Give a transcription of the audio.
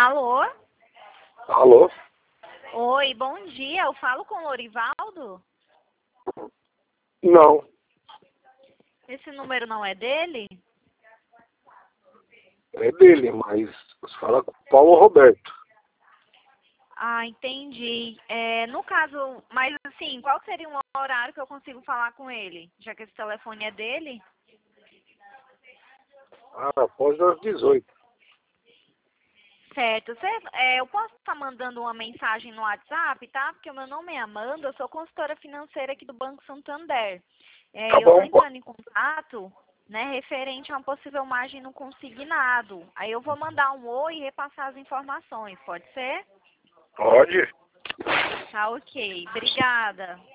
Alô? Alô? Oi, bom dia. Eu falo com o Lorivaldo? Não, Esse número não é dele? é dele, mas você fala com o Paulo Roberto. Ah, entendi. No caso, mas assim, qual seria um horário que eu consigo falar com ele? Já que esse telefone é dele? Após as 18. Certo. Eu posso estar mandando uma mensagem no WhatsApp, tá? Porque o meu nome é Amanda, eu sou consultora financeira aqui do Banco Santander. Tá Eu estou bom? entrando em contato, né, referente a uma possível margem no consignado. Aí eu vou mandar um oi e repassar as informações, pode ser? Pode. Tá ok. Obrigada.